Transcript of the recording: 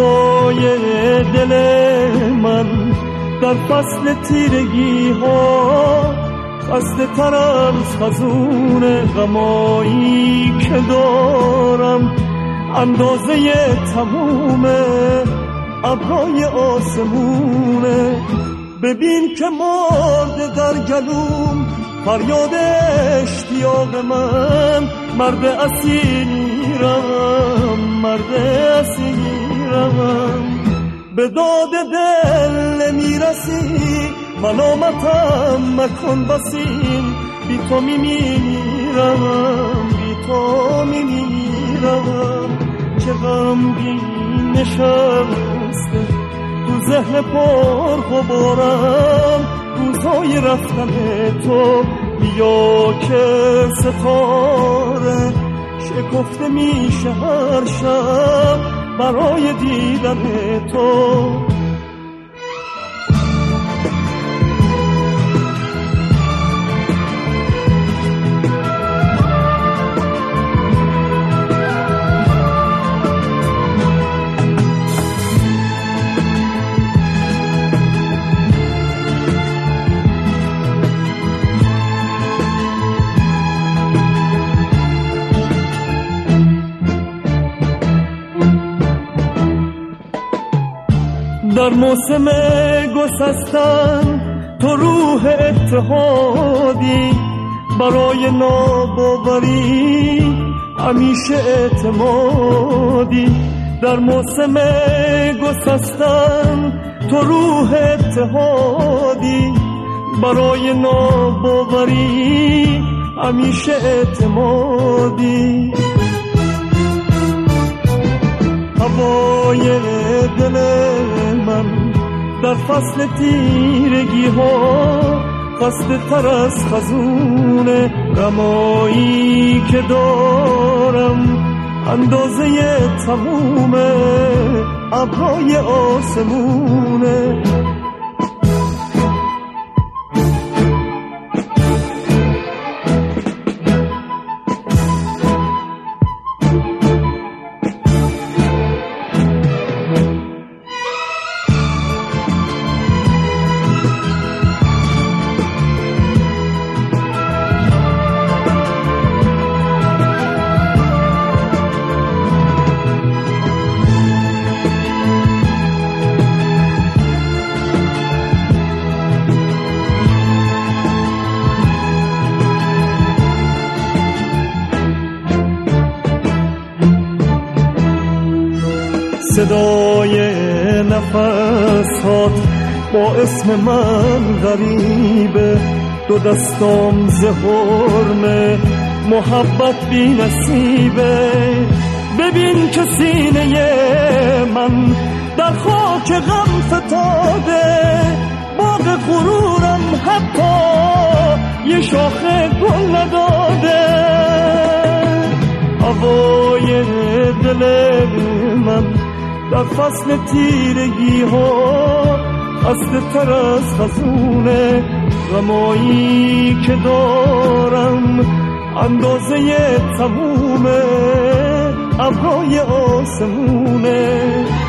هوای دل من در فصل تیرگی ها خسته تر از خزون غمایی که دارم، اندازه تموم ابرای آسمونه. ببین که مرد در گلوم فریاد اشتیاق من، مرد اسیرم، مرد اسیرم. به داد دل نمیرسی، ملامتم مکن بسیم، بی تو میمیرم، بی تو میمیرم. چه غمگین نشسته تو ذهن پر غبارم روزهای رفتن تو. بیا که ستاره شکفته میشه هر شب برای دیدن تو. در موسم گسستن تو روح اتحادی، برای ناباوری همیشه اعتمادی. در موسم گسستن تو روح اتحادی، برای ناباوری همیشه اعتمادی. هوای دل من در فصل تیرگی ها خسته تر از خزون غمایی که دارم، اندازه تموم ابرای آسمونه. صدای نفسات با اسم من غریبه، دو دستام ز حرمه محبت بی نصیبه. ببین که سینه من در خاک غم فتاده، باغ غرورم حتی یه شاخه گل نداده. هوای دل من در فصل تیرگی ها خسته تر از خزون غمایی که دارم، اندازه تموم ابرای آسمونه.